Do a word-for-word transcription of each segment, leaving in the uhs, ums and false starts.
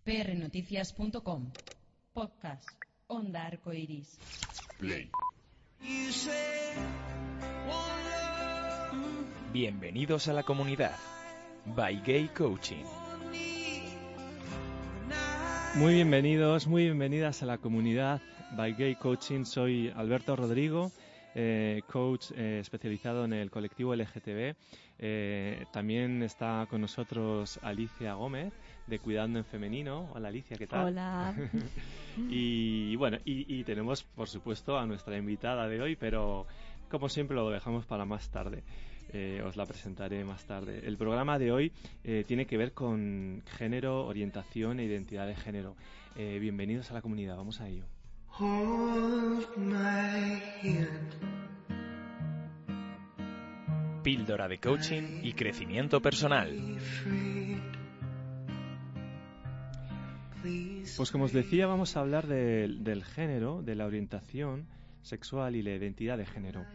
p r noticias punto com. Podcast Onda Arcoiris. Play. Bienvenidos a la comunidad by Gay Coaching. Muy bienvenidos, muy bienvenidas a la comunidad by Gay Coaching. Soy Alberto Rodrigo, eh, coach eh, especializado en el colectivo L G T B. Eh, también está con nosotros Alicia Gómez, de Cuidando en Femenino. Hola Alicia, ¿qué tal? Hola. y bueno, y, y tenemos por supuesto a nuestra invitada de hoy, pero como siempre lo dejamos para más tarde. Eh, os la presentaré más tarde. El programa de hoy eh, tiene que ver con género, orientación e identidad de género. Eh, bienvenidos a la comunidad, vamos a ello. Píldora de coaching y crecimiento personal. Pues como os decía, vamos a hablar de, del género, de la orientación sexual y la identidad de género.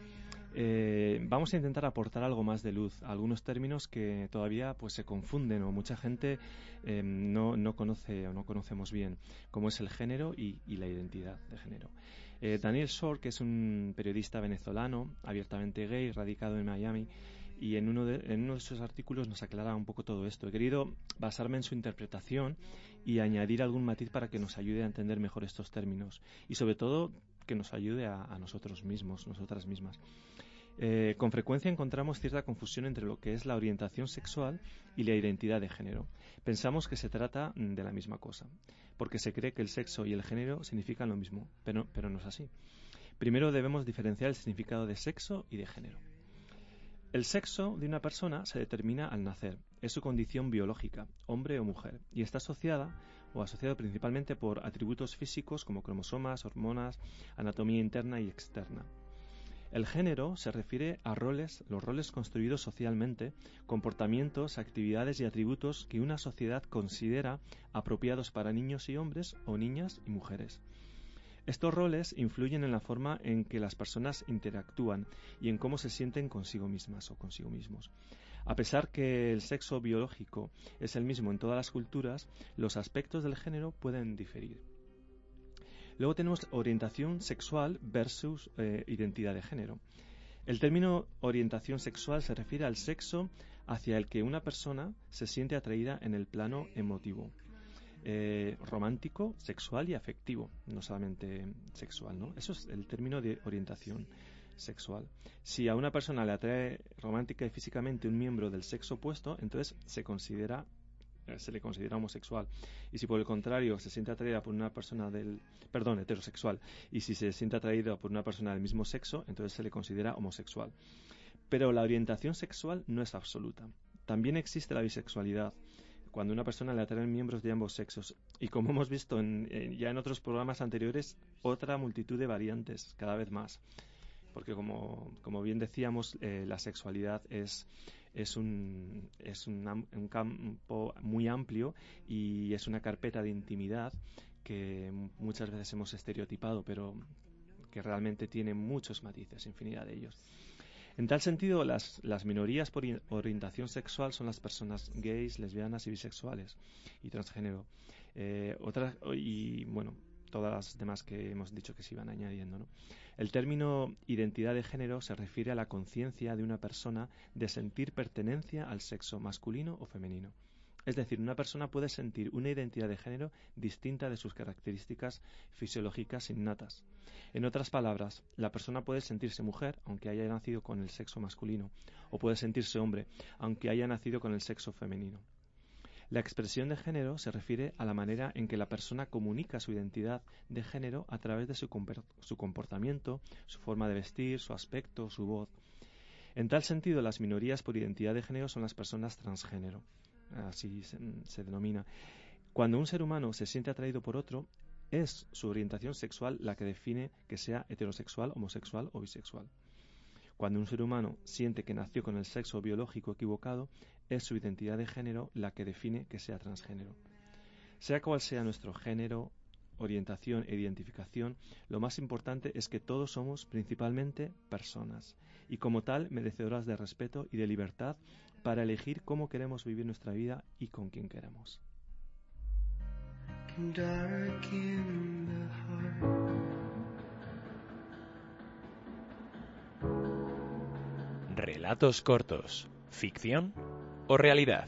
Eh, vamos a intentar aportar algo más de luz a algunos términos que todavía pues se confunden o mucha gente eh, no, no conoce o no conocemos bien, como es el género y, y la identidad de género. Eh, Daniel Shore, que es un periodista venezolano abiertamente gay, radicado en Miami, y en uno, de, en uno de sus artículos nos aclara un poco todo esto. He querido basarme en su interpretación y añadir algún matiz para que nos ayude a entender mejor estos términos y sobre todo que nos ayude a, a nosotros mismos, nosotras mismas. Eh, con frecuencia encontramos cierta confusión entre lo que es la orientación sexual y la identidad de género. Pensamos que se trata de la misma cosa, porque se cree que el sexo y el género significan lo mismo, pero, pero no es así. Primero debemos diferenciar el significado de sexo y de género. El sexo de una persona se determina al nacer, es su condición biológica, hombre o mujer, y está asociada o asociado principalmente por atributos físicos como cromosomas, hormonas, anatomía interna y externa. El género se refiere a roles, los roles construidos socialmente, comportamientos, actividades y atributos que una sociedad considera apropiados para niños y hombres o niñas y mujeres. Estos roles influyen en la forma en que las personas interactúan y en cómo se sienten consigo mismas o consigo mismos. A pesar que el sexo biológico es el mismo en todas las culturas, los aspectos del género pueden diferir. Luego tenemos orientación sexual versus eh, identidad de género. El término orientación sexual se refiere al sexo hacia el que una persona se siente atraída en el plano emotivo. Eh, romántico, sexual y afectivo, no solamente sexual, ¿no? Eso es el término de orientación sexual. Si a una persona le atrae romántica y físicamente un miembro del sexo opuesto, entonces se considera eh, se le considera homosexual. Y si por el contrario se siente atraída por una persona del, perdón, heterosexual, y si se siente atraída por una persona del mismo sexo, entonces se le considera homosexual. Pero la orientación sexual no es absoluta. También existe la bisexualidad, cuando una persona le atraen miembros de ambos sexos. Y como hemos visto en, en, ya en otros programas anteriores, otra multitud de variantes, cada vez más. Porque como, como bien decíamos, eh, la sexualidad es, es, un, es un, un campo muy amplio y es una carpeta de intimidad que muchas veces hemos estereotipado, pero que realmente tiene muchos matices, infinidad de ellos. En tal sentido, las, las minorías por orientación sexual son las personas gays, lesbianas y bisexuales y transgénero. Eh, otras, y bueno, todas las demás que hemos dicho que se iban añadiendo, ¿no? El término identidad de género se refiere a la conciencia de una persona de sentir pertenencia al sexo masculino o femenino. Es decir, una persona puede sentir una identidad de género distinta de sus características fisiológicas innatas. En otras palabras, la persona puede sentirse mujer, aunque haya nacido con el sexo masculino, o puede sentirse hombre, aunque haya nacido con el sexo femenino. La expresión de género se refiere a la manera en que la persona comunica su identidad de género a través de su, su comportamiento, su forma de vestir, su aspecto, su voz. En tal sentido, las minorías por identidad de género son las personas transgénero. Así se, se denomina. Cuando un ser humano se siente atraído por otro, es su orientación sexual la que define que sea heterosexual, homosexual o bisexual. Cuando un ser humano siente que nació con el sexo biológico equivocado, es su identidad de género la que define que sea transgénero. Sea cual sea nuestro género, orientación e identificación, lo más importante es que todos somos principalmente personas y como tal merecedoras de respeto y de libertad para elegir cómo queremos vivir nuestra vida y con quién queremos. dark in the heart. Relatos cortos, ficción o realidad.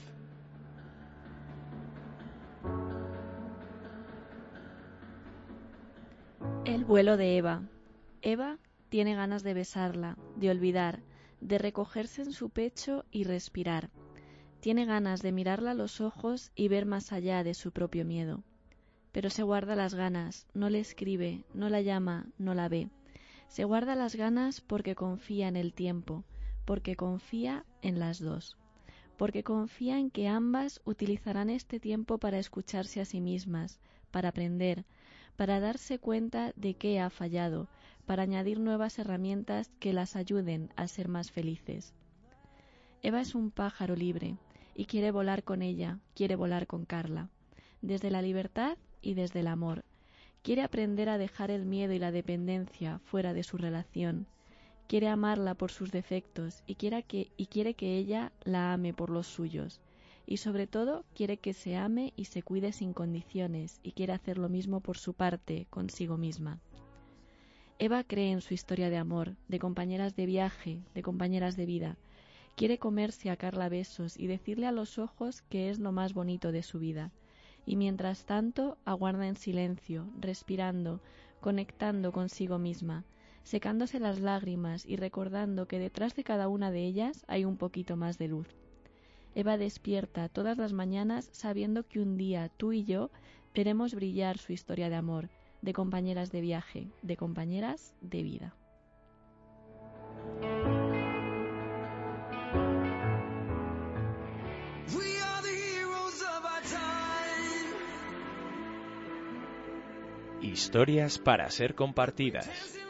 El vuelo de Eva. Eva tiene ganas de besarla, de olvidar, de recogerse en su pecho y respirar. Tiene ganas de mirarla a los ojos y ver más allá de su propio miedo. Pero se guarda las ganas, no le escribe, no la llama, no la ve. Se guarda las ganas porque confía en el tiempo, porque confía en las dos, porque confía en que ambas utilizarán este tiempo para escucharse a sí mismas, para aprender, para darse cuenta de qué ha fallado, para añadir nuevas herramientas que las ayuden a ser más felices. Eva es un pájaro libre y quiere volar con ella, quiere volar con Carla, desde la libertad y desde el amor. Quiere aprender a dejar el miedo y la dependencia fuera de su relación. Quiere amarla por sus defectos y quiere que, y quiere que ella la ame por los suyos. Y sobre todo quiere que se ame y se cuide sin condiciones y quiere hacer lo mismo por su parte, consigo misma. Eva cree en su historia de amor, de compañeras de viaje, de compañeras de vida. Quiere comerse a Carla a besos y decirle a los ojos que es lo más bonito de su vida. Y mientras tanto aguarda en silencio, respirando, conectando consigo misma, secándose las lágrimas y recordando que detrás de cada una de ellas hay un poquito más de luz. Eva despierta todas las mañanas sabiendo que un día tú y yo veremos brillar su historia de amor, de compañeras de viaje, de compañeras de vida. Historias para ser compartidas.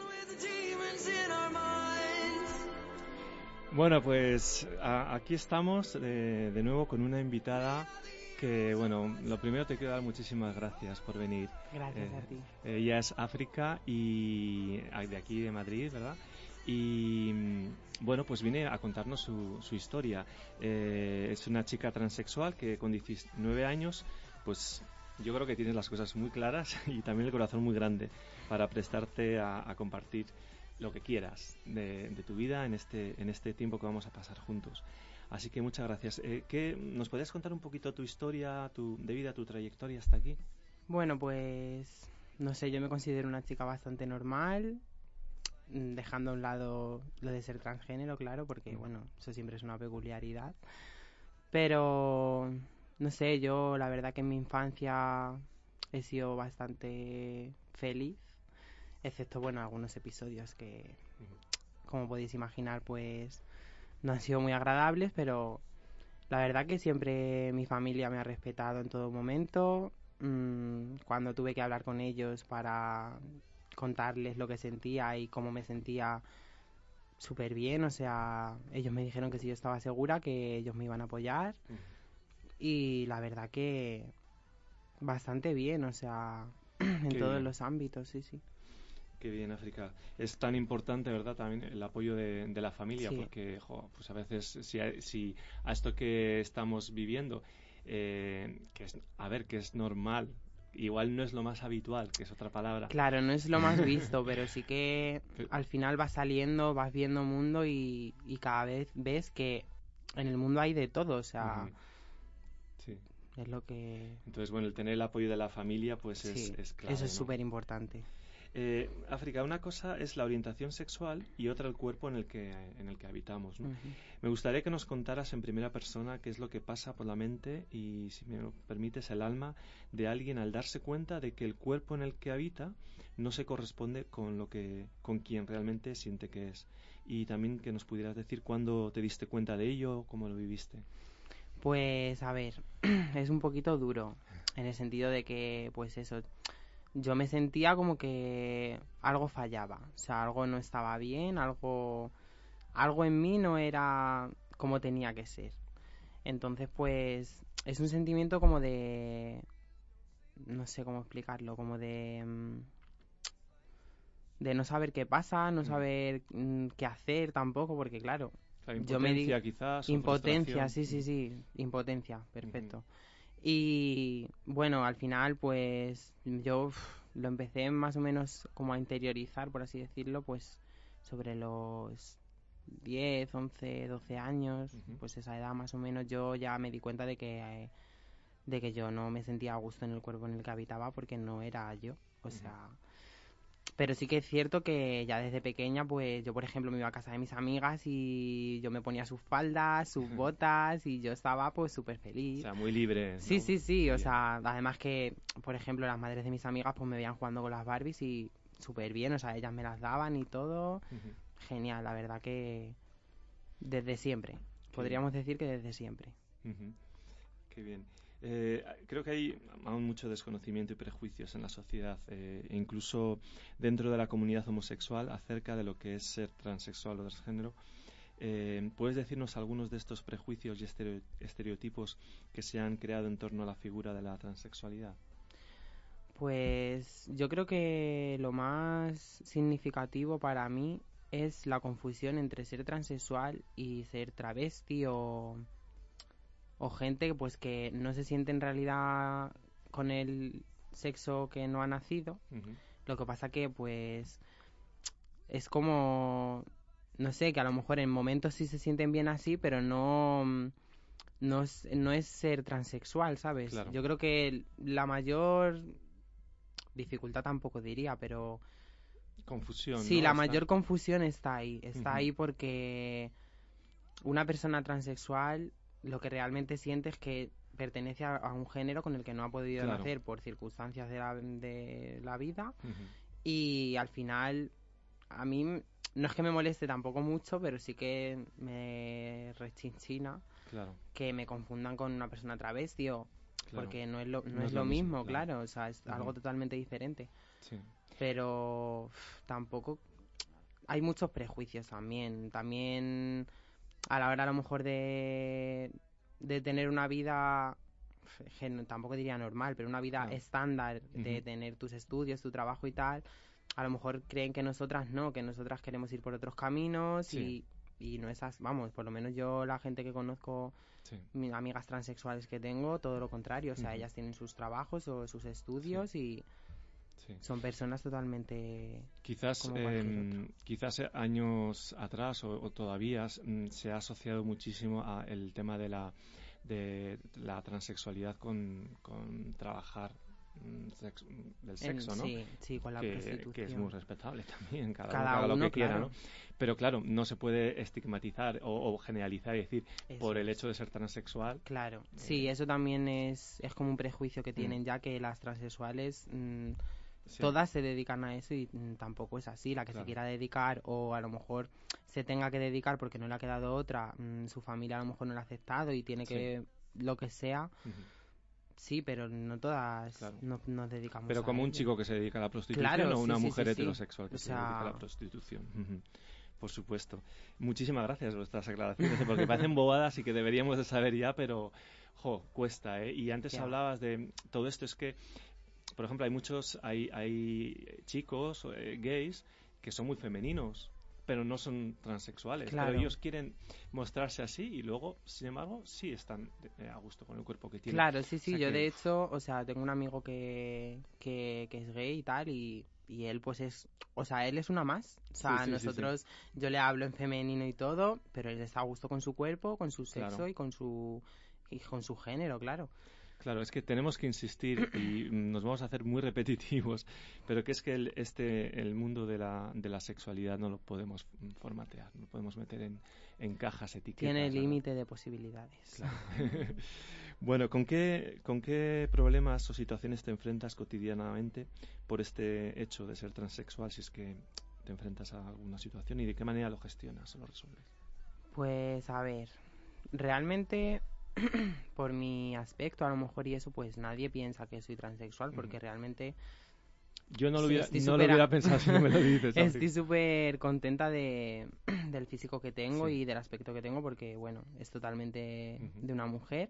Bueno, pues a, aquí estamos de, de nuevo con una invitada que, bueno, lo primero te quiero dar muchísimas gracias por venir. Gracias eh, a ti. Ella es África y de aquí de Madrid, ¿verdad? Y bueno, pues viene a contarnos su, su historia. Eh, es una chica transexual que con diecinueve años, pues yo creo que tienes las cosas muy claras y también el corazón muy grande para prestarte a, a compartir lo que quieras de, de tu vida en este, en este tiempo que vamos a pasar juntos. Así que muchas gracias. Eh, ¿qué, ¿Nos podrías contar un poquito tu historia tu, de vida, tu trayectoria hasta aquí? Bueno, pues no sé, yo me considero una chica bastante normal, dejando a un lado lo de ser transgénero, claro, porque bueno, eso siempre es una peculiaridad. Pero no sé, yo la verdad que en mi infancia he sido bastante feliz, excepto bueno algunos episodios que, como podéis imaginar, pues no han sido muy agradables, pero la verdad que siempre mi familia me ha respetado en todo momento. Mm, cuando tuve que hablar con ellos para contarles lo que sentía y cómo me sentía, súper bien, o sea, ellos me dijeron que si yo estaba segura, que ellos me iban a apoyar. Uh-huh. Y la verdad que bastante bien, o sea, en Qué todos bien. Los ámbitos, sí, sí. Qué bien, África. Es tan importante, ¿verdad?, también el apoyo de, de la familia, sí. Porque, jo, pues a veces, si a, si a esto que estamos viviendo, eh, que es, a ver, que es normal, igual no es lo más habitual, que es otra palabra. Claro, no es lo más visto, pero sí que al final vas saliendo, vas viendo mundo y, y cada vez ves que en el mundo hay de todo, o sea... Uh-huh. Sí. Es lo que... Entonces, bueno, el tener el apoyo de la familia, pues sí, es, es clave, eso es ¿no? súper importante. Eh, África, una cosa es la orientación sexual y otra el cuerpo en el que, en el que habitamos, ¿no? Uh-huh. Me gustaría que nos contaras en primera persona qué es lo que pasa por la mente y, si me lo permites, el alma de alguien al darse cuenta de que el cuerpo en el que habita no se corresponde con lo que, con quien realmente siente que es. Y también que nos pudieras decir cuándo te diste cuenta de ello, cómo lo viviste. Pues, a ver, es un poquito duro, en el sentido de que, pues eso... Yo me sentía como que algo fallaba, o sea, algo no estaba bien, algo, algo en mí no era como tenía que ser. Entonces, pues, es un sentimiento como de, no sé cómo explicarlo, como de, de no saber qué pasa, no saber mm, qué hacer tampoco, porque claro, la yo me digo quizás, impotencia, sí, sí, sí, impotencia, perfecto. Uh-huh. Y bueno, al final pues yo uf, lo empecé más o menos como a interiorizar, por así decirlo, pues sobre los diez, once, doce años, Ujú. pues esa edad más o menos yo ya me di cuenta de que, eh, de que yo no me sentía a gusto en el cuerpo en el que habitaba porque no era yo, o Ujú. sea... Pero sí que es cierto que ya desde pequeña, pues yo, por ejemplo, me iba a casa de mis amigas y yo me ponía sus faldas, sus botas y yo estaba pues súper O feliz. sea, muy libre. Sí, ¿no? sí, sí, o Bien. sea, además que, por ejemplo, las madres de mis amigas pues me veían jugando con las Barbies y súper bien, o sea, ellas me las daban y todo. Ujú. Genial, la verdad que desde siempre. Qué Podríamos decir que desde siempre. Ujú. Qué bien. Eh, creo que hay aún mucho desconocimiento y prejuicios en la sociedad, eh, e incluso dentro de la comunidad homosexual, acerca de lo que es ser transexual o transgénero. Eh, ¿Puedes decirnos algunos de estos prejuicios y estereo- estereotipos que se han creado en torno a la figura de la transexualidad? Pues yo creo que lo más significativo para mí es la confusión entre ser transexual y ser travesti o, o gente pues que no se siente en realidad con el sexo que no ha nacido. Ujú. Lo que pasa que pues es como, no sé, que a lo mejor en momentos sí se sienten bien así, pero no, no es, no es ser transexual, ¿sabes? Claro. Yo creo que la mayor dificultad tampoco diría, pero Confusión, sí, ¿no? la Está- mayor confusión está ahí. Está Ujú. ahí porque una persona transexual lo que realmente siente es que pertenece a, a un género con el que no ha podido Claro. nacer por circunstancias de la, de la vida Ujú. y al final a mí m- no es que me moleste tampoco mucho, pero sí que me rechinchina Claro, que me confundan con una persona travesti o claro. porque no es lo, no No es lo mismo, claro. O sea, es Ujú. algo totalmente diferente. Sí. Pero uf, tampoco hay muchos prejuicios también. También a la hora a lo mejor de, de tener una vida, uf, que no- tampoco diría normal, pero una vida Claro. estándar de Ujú. tener tus estudios, tu trabajo y tal, a lo mejor creen que nosotras no, que nosotras queremos ir por otros caminos Sí. y, y no esas, vamos, por lo menos yo la gente que conozco, Sí. mis amigas transexuales que tengo, todo lo contrario, o sea, Ujú. ellas tienen sus trabajos o sus estudios y Sí. son personas totalmente Quizás, como cualquier em, quizás eh, años atrás o, o todavía mm, se ha asociado muchísimo a el tema de la de la transexualidad con, con trabajar mm, sex- mm, del en- sexo, ¿no? sí, sí, con la que, prostitución. que es muy respetable también, cada, uno Cada que haga lo uno, que quiera, claro. ¿no? Pero claro, no se puede estigmatizar o, o generalizar y decir Eso por el es. hecho de ser transexual. Claro, Eh, sí, eso también es, es como un prejuicio que Mm. tienen ya que las transexuales mm, sí, todas se dedican a eso y mm, tampoco es así. La que Claro. se quiera dedicar o a lo mejor se tenga que dedicar porque no le ha quedado otra, mm, su familia a lo mejor no lo ha aceptado y tiene Sí. que lo que sea. Ujú. Sí, pero no todas Claro. no- nos dedicamos Pero a como un ello. chico que se dedica a la prostitución Claro, o sí, una sí, mujer sí, sí. heterosexual que O se dedica a la sea- prostitución. Ujú. Por supuesto. Muchísimas gracias por vuestras aclaraciones, ¿eh? Porque parecen bobadas y que deberíamos de saber ya, pero, jo, cuesta, ¿eh? Y antes Ya. hablabas de todo esto, es que, por ejemplo, hay muchos, hay, hay chicos eh, gays que son muy femeninos, pero no son transexuales. Claro. Pero ellos quieren mostrarse así y luego, sin embargo, sí están eh, a gusto con el cuerpo que tienen. Claro, sí, sí, O sea yo que- de hecho, o sea, tengo un amigo que, que, que es gay y tal, y, y él pues es, o sea, él es una más. O sea, Sí, sí, sí, sí. nosotros, yo le hablo en femenino y todo, pero él está a gusto con su cuerpo, con su sexo Claro. y con su y con su género, claro. Claro, es que tenemos que insistir y mm, nos vamos a hacer muy repetitivos, pero que es que el, este, el mundo de la, de la sexualidad no lo podemos mm, formatear, no lo podemos meter en, en cajas, etiquetas. Tiene ¿verdad? límite de posibilidades. Claro. Bueno, ¿con qué, ¿con qué problemas o situaciones te enfrentas cotidianamente por este hecho de ser transexual, si es que te enfrentas a alguna situación, y de qué manera lo gestionas o lo resuelves? Pues a ver, realmente por mi aspecto a lo mejor y eso, pues nadie piensa que soy transexual, porque Ujú. realmente Yo no lo Sí, hubiera, estoy no lo supera- hubiera pensado si no me lo dices. África. estoy súper contenta de, del físico que tengo Sí. y del aspecto que tengo porque, bueno, es totalmente Ujú. de una mujer.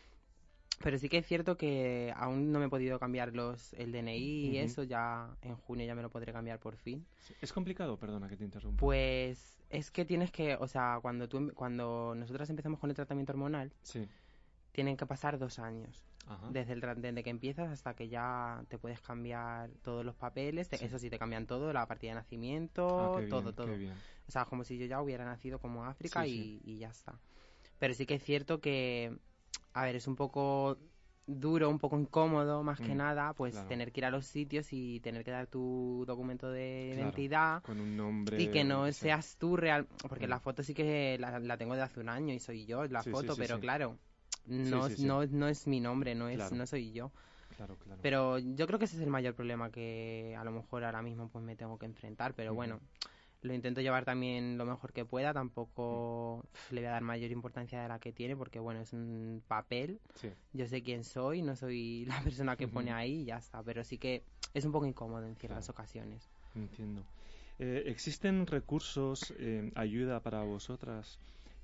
Pero sí que es cierto que aún no me he podido cambiar los el D N I y Ujú. eso, ya en junio ya me lo podré cambiar por fin. ¿Es complicado? Perdona que te interrumpa. Pues es que tienes que, o sea, cuando tú, cuando nosotras empezamos con el tratamiento hormonal, Sí. tienen que pasar dos años. Ajá. Desde, el, tra- desde que empiezas hasta que ya te puedes cambiar todos los papeles. te- Sí. Eso sí, te cambian todo, la partida de nacimiento, Ah, qué todo, bien, todo. qué bien. O sea, como si yo ya hubiera nacido como África Sí, y, y ya está. Pero sí que es cierto que, a ver, es un poco duro, un poco incómodo, más que Mm, nada, pues claro. tener que ir a los sitios y tener que dar tu documento de Claro, identidad. con un nombre. Y que o lo no que sea. seas tú real, porque Mm. la foto sí que la, la tengo de hace un año y soy yo la Sí, sí, foto, sí, pero sí. claro, no, sí, sí. no, no es mi nombre, no es, Claro. no soy yo. Claro, claro. Pero yo creo que ese es el mayor problema que a lo mejor ahora mismo pues me tengo que enfrentar, pero Ujú. bueno, lo intento llevar también lo mejor que pueda, tampoco pf, le voy a dar mayor importancia de la que tiene, porque bueno, es un papel, Sí. yo sé quién soy, no soy la persona que pone Ujú. ahí y ya está, pero sí que es un poco incómodo en ciertas Claro. ocasiones. Entiendo. Eh, ¿Existen recursos, eh, ayuda para vosotras?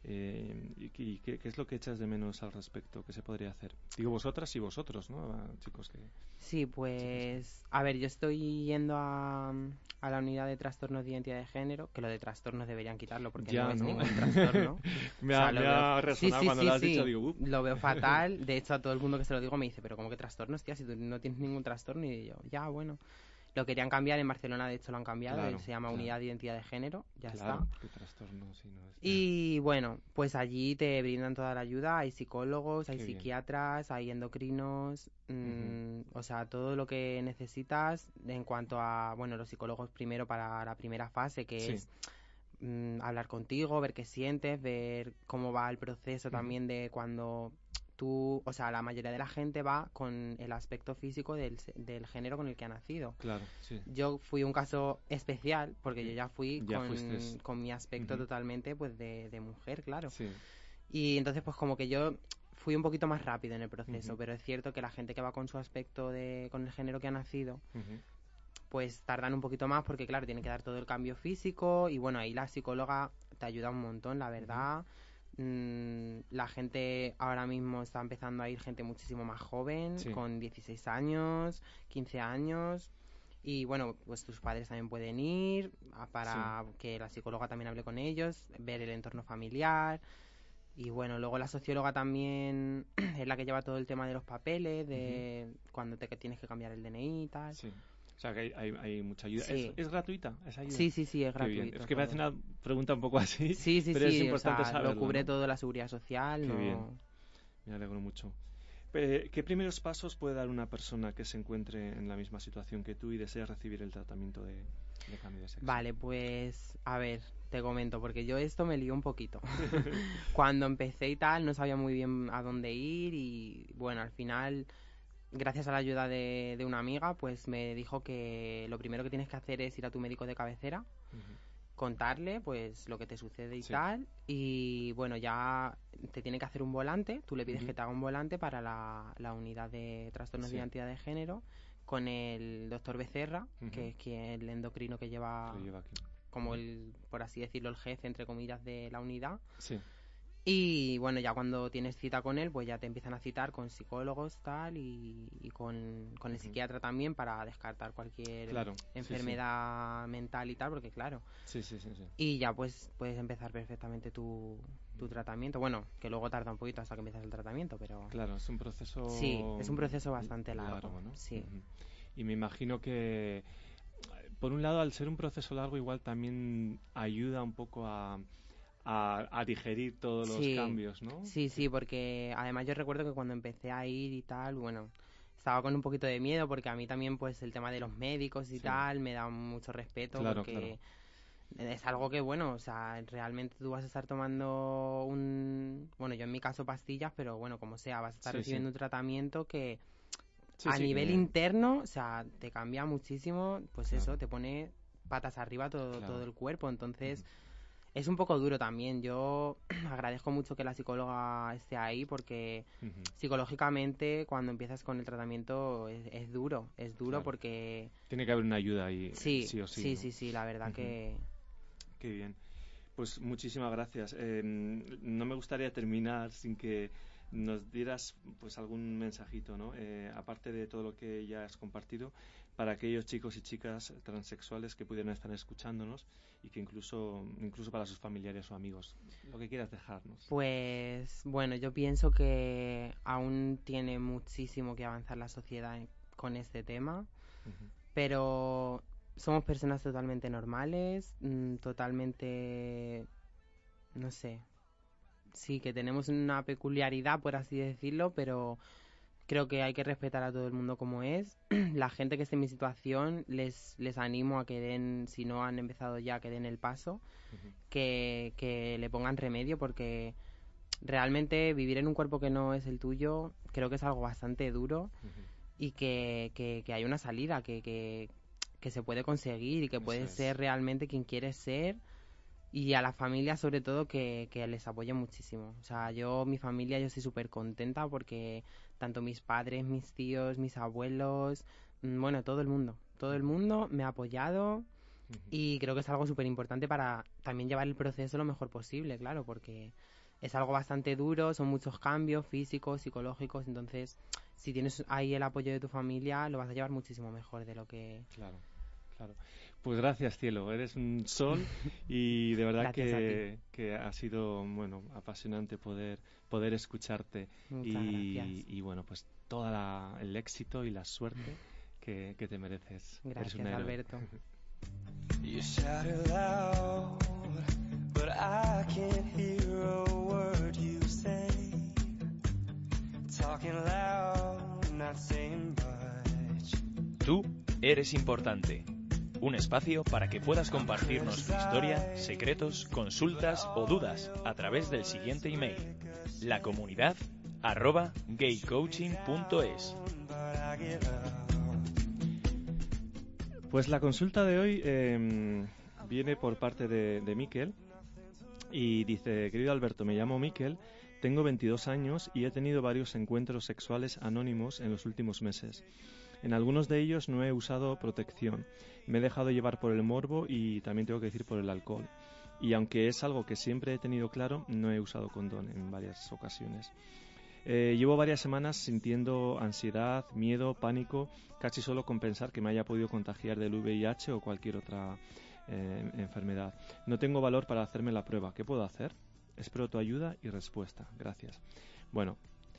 Eh, ¿Y, y qué, qué es lo que echas de menos al respecto? ¿Qué se podría hacer? Digo vosotras y vosotros, ¿no? Ah, chicos que... Sí, pues, a ver, yo estoy yendo a, a la unidad de trastornos de identidad de género, que lo de trastornos deberían quitarlo porque Ya, no es ¿no? ningún trastorno. me O sea, ha, lo me veo- ha Sí, resonado sí, cuando sí, lo has sí. dicho, digo, "Uh". Lo veo fatal. De hecho, a todo el mundo que se lo digo me dice, pero ¿cómo que trastornos, tía? Si tú no tienes ningún trastorno. Y yo, ya, bueno. Lo querían cambiar, en Barcelona de hecho lo han cambiado, Claro, se llama claro. Unidad de Identidad de Género, ya Claro, está. porque trastorno, sí, no es... Y bueno, pues allí te brindan toda la ayuda, hay psicólogos, hay Qué bien. psiquiatras, hay endocrinos, mm, o sea, todo lo que necesitas en cuanto a, bueno, los psicólogos primero para la primera fase, que Sí. es mm, hablar contigo, ver qué sientes, ver cómo va el proceso Ujú. también de cuando tú, o sea, la mayoría de la gente va con el aspecto físico del, se- del género con el que ha nacido. Claro, sí. Yo fui un caso especial porque yo Sí. ya fui Ya con, fuistes. con mi aspecto Ujú. totalmente pues de, de mujer, claro. Sí. Y entonces pues como que yo fui un poquito más rápido en el proceso, Ujú. pero es cierto que la gente que va con su aspecto de con el género que ha nacido, Ujú. pues tardan un poquito más porque claro, tienen que dar todo el cambio físico y bueno, ahí la psicóloga te ayuda un montón, la verdad. Mm, la gente ahora mismo está empezando a ir gente muchísimo más joven, Sí. con dieciséis años, quince años. Y bueno, pues tus padres también pueden ir a- para que la psicóloga también hable con ellos, ver el entorno familiar. Y bueno, luego la socióloga también es la que lleva todo el tema de los papeles, de cuando te que tienes que cambiar el D N I y tal. Sí. O sea, que hay, hay, hay mucha ayuda. Sí. ¿Es, es gratuita esa ayuda? Sí, sí, sí, es Qué bien. gratuito. Es que parece todo. una pregunta un poco así, Sí, sí, pero sí, es o importante sea, saberlo, lo cubre ¿no? todo la seguridad social. Qué no... bien. Me alegro mucho. Eh, ¿Qué primeros pasos puede dar una persona que se encuentre en la misma situación que tú y desea recibir el tratamiento de, de cambio de sexo? Vale, pues a ver, te comento, porque yo esto me lío un poquito. Cuando empecé y tal, no sabía muy bien a dónde ir y bueno, al final, gracias a la ayuda de, de una amiga, pues me dijo que lo primero que tienes que hacer es ir a tu médico de cabecera, Ujú. contarle pues lo que te sucede y Sí. tal, y bueno, ya te tiene que hacer un volante, tú le pides Ujú. que te haga un volante para la, la unidad de trastornos Sí. de identidad de género con el doctor Becerra, Ujú. que es quien, el endocrino que lleva, Que lo lleva aquí. como el, por así decirlo, el jefe, entre comillas, de la unidad. Sí. Y bueno, ya cuando tienes cita con él, pues ya te empiezan a citar con psicólogos tal y, y con, con el Ujú. psiquiatra también para descartar cualquier Claro, sí, sí. enfermedad mental y tal, porque claro. Sí, sí, sí, sí. Y ya pues puedes empezar perfectamente tu, tu tratamiento. Bueno, que luego tarda un poquito hasta que empiezas el tratamiento, pero... Claro, es un proceso... Sí, es un proceso bastante largo, ¿no? sí. Ujú. Y me imagino que, por un lado, al ser un proceso largo, igual también ayuda un poco a, a, a digerir todos los Sí, cambios, ¿no? Sí, sí, porque además yo recuerdo que cuando empecé a ir y tal, bueno, estaba con un poquito de miedo porque a mí también pues el tema de los médicos y Sí. tal me da mucho respeto Claro, porque es algo que, bueno, o sea, realmente tú vas a estar tomando un, bueno, yo en mi caso pastillas, pero bueno, como sea, vas a estar Sí, recibiendo sí. un tratamiento que Sí, a sí, nivel que- interno, o sea, te cambia muchísimo, pues Claro. eso, te pone patas arriba todo, Claro. todo el cuerpo, entonces... Ujú. Es un poco duro también. Yo agradezco mucho que la psicóloga esté ahí porque Ujú. psicológicamente cuando empiezas con el tratamiento es, es duro. Es duro Claro. porque... Tiene que haber una ayuda ahí, Sí, sí o sí. sí, ¿no? sí, sí, la verdad Ujú. que... Qué bien. Pues muchísimas gracias. Eh, no me gustaría terminar sin que nos dieras pues algún mensajito, ¿no? Eh, aparte de todo lo que ya has compartido, para aquellos chicos y chicas transexuales que pudieran estar escuchándonos y que incluso, incluso para sus familiares o amigos, lo que quieras dejarnos. Pues bueno, yo pienso que aún tiene muchísimo que avanzar la sociedad en- con este tema, Ujú. pero somos personas totalmente normales, mm, totalmente, no sé, sí que tenemos una peculiaridad, por así decirlo, pero creo que hay que respetar a todo el mundo como es. La gente que esté en mi situación, les, les animo a que den, si no han empezado ya, que den el paso, Ujú. que, que le pongan remedio, porque realmente vivir en un cuerpo que no es el tuyo creo que es algo bastante duro Ujú. y que, que, que hay una salida, que, que, que se puede conseguir y que Eso puedes es. ser realmente quien quieres ser, y a la familia sobre todo que, que les apoye muchísimo. O sea, yo, mi familia, yo estoy súper contenta porque tanto mis padres, mis tíos, mis abuelos, mm, bueno, todo el mundo, todo el mundo me ha apoyado. Ujú. Y creo que es algo súper importante para también llevar el proceso lo mejor posible, claro, porque es algo bastante duro, son muchos cambios físicos, psicológicos, entonces si tienes ahí el apoyo de tu familia lo vas a llevar muchísimo mejor de lo que... Claro, claro. Pues gracias, cielo. Eres un sol y de verdad Gracias a que, que ha sido, bueno, apasionante poder poder escucharte Muchas y, gracias. y bueno, pues todo el éxito y la suerte que, que te mereces. Eres Gracias, un héroe. Alberto. You shout it loud, but I can't hear a word you say. Talking loud, not saying much. Tú eres importante. Un espacio para que puedas compartirnos tu historia, secretos, consultas o dudas a través del siguiente email: la comunidad arroba gaycoaching punto es. But I give up. Pues la consulta de hoy eh, viene por parte de, de Miquel y dice: querido Alberto, me llamo Miquel, tengo veintidós años y he tenido varios encuentros sexuales anónimos en los últimos meses. En algunos de ellos no he usado protección, me he dejado llevar por el morbo y también tengo que decir por el alcohol. Y aunque es algo que siempre he tenido claro, no he usado condón en varias ocasiones. Eh, llevo varias semanas sintiendo ansiedad, miedo, pánico, casi solo con pensar que me haya podido contagiar del V I H o cualquier otra eh, enfermedad. No tengo valor para hacerme la prueba. ¿Qué puedo hacer? Espero tu ayuda y respuesta. Gracias. Bueno,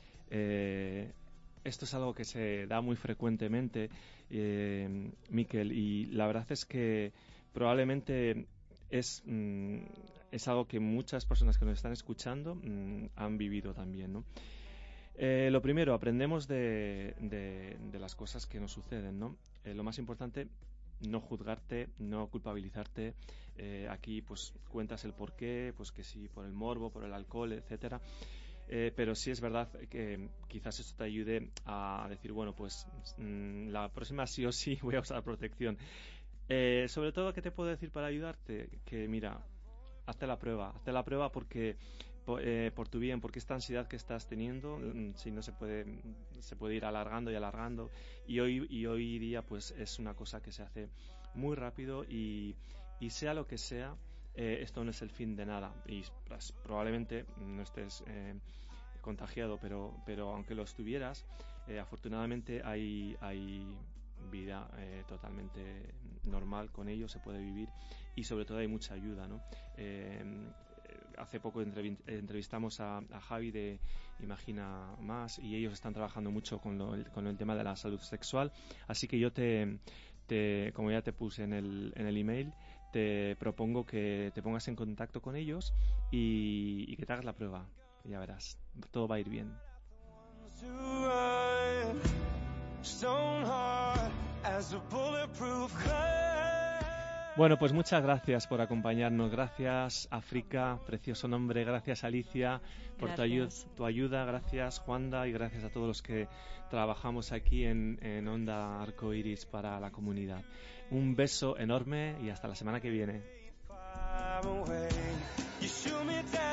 eh, esto es algo que se da muy frecuentemente, eh, Miquel, y la verdad es que probablemente es, mm, es algo que muchas personas que nos están escuchando mm, han vivido también, ¿no? Eh, lo primero, aprendemos de, de, de las cosas que nos suceden, ¿no? Eh, lo más importante, no juzgarte, no culpabilizarte. Eh, aquí, pues, cuentas el porqué, pues que sí, por el morbo, por el alcohol, etcétera. Eh, pero sí es verdad que quizás esto te ayude a decir, bueno, pues mmm, la próxima sí o sí voy a usar protección. Eh, sobre todo, ¿qué te puedo decir para ayudarte? Que mira, hazte la prueba, hazte la prueba porque por, eh, por tu bien, porque esta ansiedad que estás teniendo, mm, si no se puede, se puede ir alargando y alargando, y hoy y hoy día pues es una cosa que se hace muy rápido y, y sea lo que sea, eh, esto no es el fin de nada y pues, probablemente no estés eh, contagiado, pero pero aunque lo estuvieras, eh, afortunadamente hay hay vida eh, totalmente normal con ello, se puede vivir y sobre todo hay mucha ayuda, ¿no? Eh, hace poco entrev- entrevistamos a, a Javi de Imagina Más y ellos están trabajando mucho con, lo, con el tema de la salud sexual, así que yo te, te como ya te puse en el, en el email, te propongo que te pongas en contacto con ellos y, y que te hagas la prueba, ya verás, todo va a ir bien. To run, stone hard as a bulletproof glass. Bueno, pues muchas gracias por acompañarnos. Gracias, África, precioso nombre. Gracias, Alicia, por tu, ayu- Gracias. tu ayuda. Gracias, Juanda, y gracias a todos los que trabajamos aquí en, en Onda Arcoiris para la comunidad. Un beso enorme y hasta la semana que viene. Far away. You shoot me down.